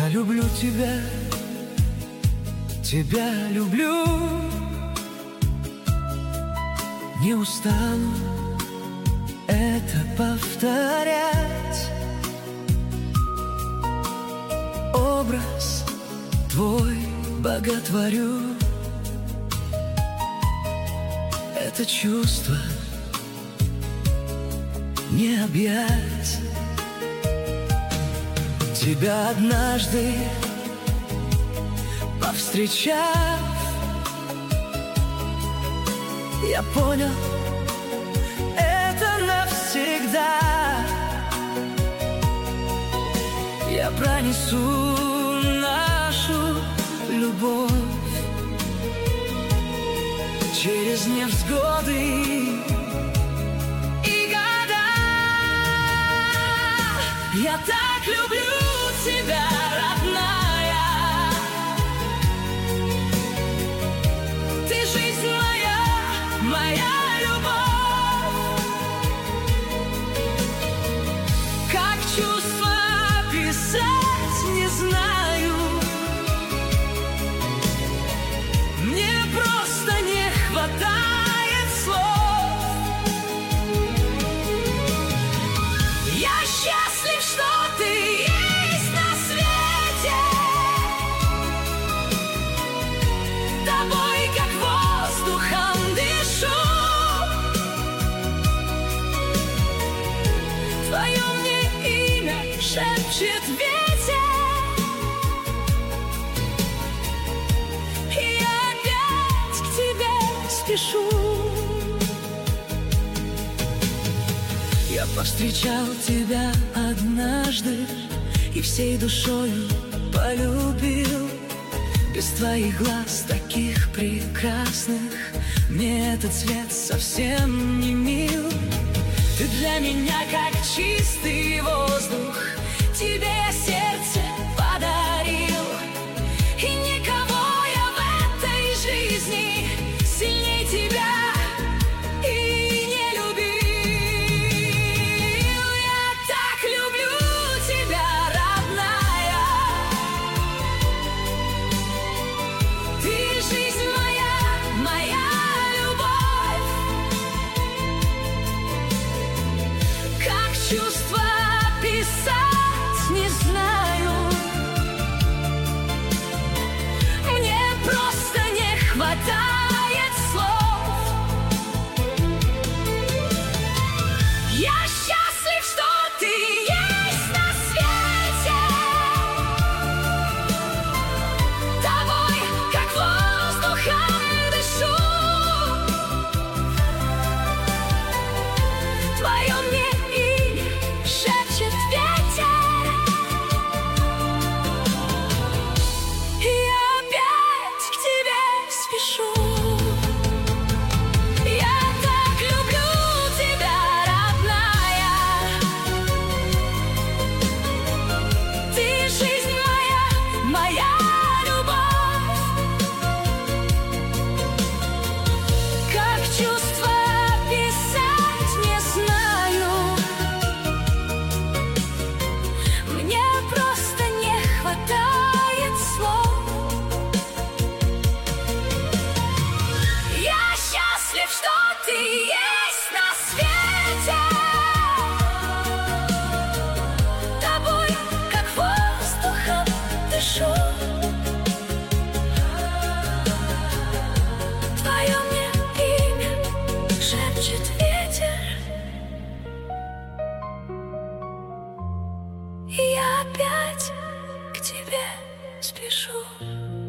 Я люблю тебя, тебя люблю. Не устану это повторять. Образ твой боготворю. Это чувство не объять. Тебя однажды повстречав, я понял, это навсегда. Я пронесу нашу любовь через невзгоды и года. Я так люблю тебя, родная. Ты жизнь моя, моя любовь. Как чувства описать, не знаю. Мне просто не хватает слов. Я счастлив, что ты есть на свете. Тобой, как воздухом, дышу. Твое мне имя шепчет ветер. И я опять к тебе спешу. Я повстречал тебя однажды и всей душою полюбил. Без твоих глаз, таких прекрасных, мне этот цвет совсем не мил. Ты для меня как чистый воздух, тебе я сердце подарил. И никого я в этой жизни сильней тебя и не любил. Я так люблю тебя, родная. Ты жизнь моя, моя любовь. Как чувства описать, не знаю. Мне просто не хватает слов. Я счастлив, что ты есть на свете. Тобой, как воздухом, дышу. Твое мне имя шепчет ветер. И я опять к тебе спешу. Я так люблю тебя, родная. Ты жизнь моя, моя любовь. Как чувства описать, не знаю. Мне просто не хватает слов. Я счастлив, что ты есть на свете. Тобой, как воздухом, дышу. Твое мне имя шепчет ветер. И я опять к тебе спешу.